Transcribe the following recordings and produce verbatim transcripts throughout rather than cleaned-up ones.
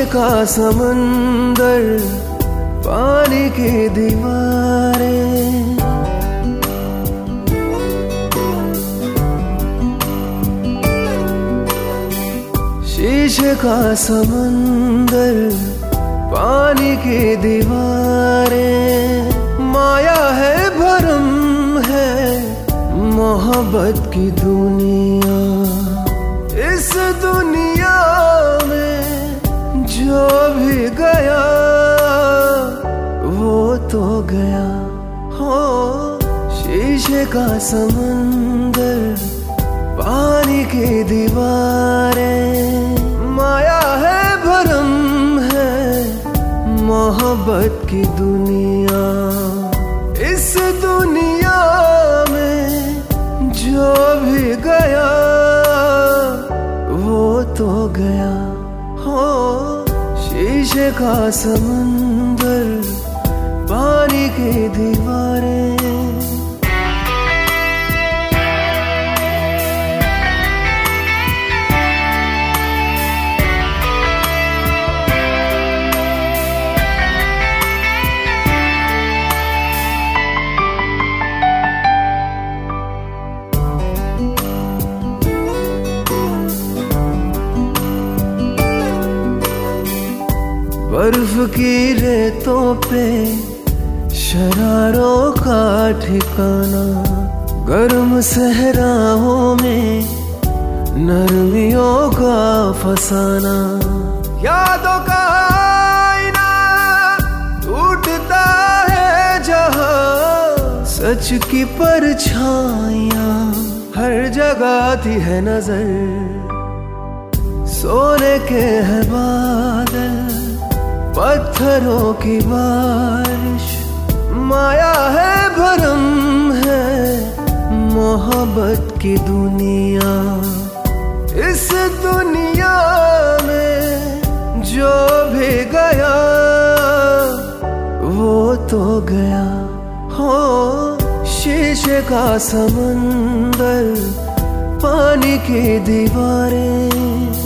का समंदर, पानी की दीवारें, शीशे का समंदर, पानी की दीवारें, माया है भरम है मोहब्बत की दुनिया। इस दुनिया में जो भी गया वो तो गया। हो शीशे का समंदर, पानी की दीवारें, माया है भरम है मोहब्बत की दुनिया। इस दुनिया में जो भी गया वो तो गया। हो शीशे का समंदर, पानी की दीवारें। बर्फ की रेतों पे शरारों का ठिकाना, गर्म सहराओं में नरमियों का फसाना। यादों का आईना टूटता है जहां, सच की परछाइयां हर जगह आती है नजर। सोने के है बादल, पत्थरों की बारिश, माया है भरम है मोहब्बत की दुनिया। इस दुनिया में जो भी गया वो तो गया। हो शीशे का समंदर, पानी की दीवारें।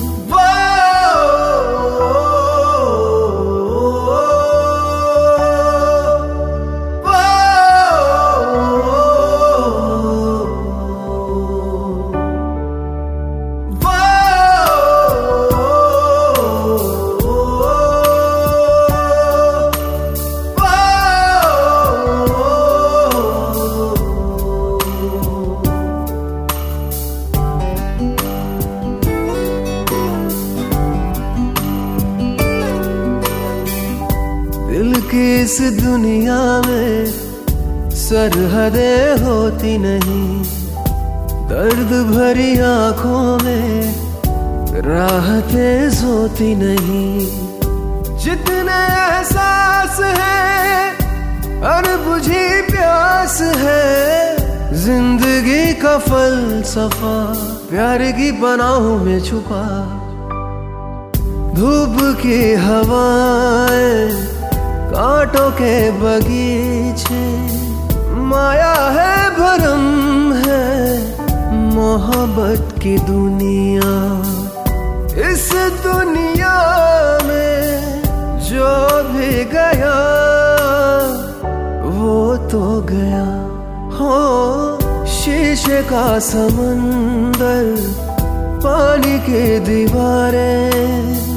दिल की इस दुनिया में सरहदें होती नहीं, दर्द भरी आंखों में राहतें सोती नहीं। जितने एहसास है अनबुझी प्यास है, जिंदगी का फलसफा प्यार की पनाहों में छुपा। धूप की हवाएं, कांटों के बगीचे, माया है भरम है मोहब्बत की दुनिया। इस दुनिया में जो भी गया वो तो गया। हो शीशे का समंदर, पानी की दीवारें।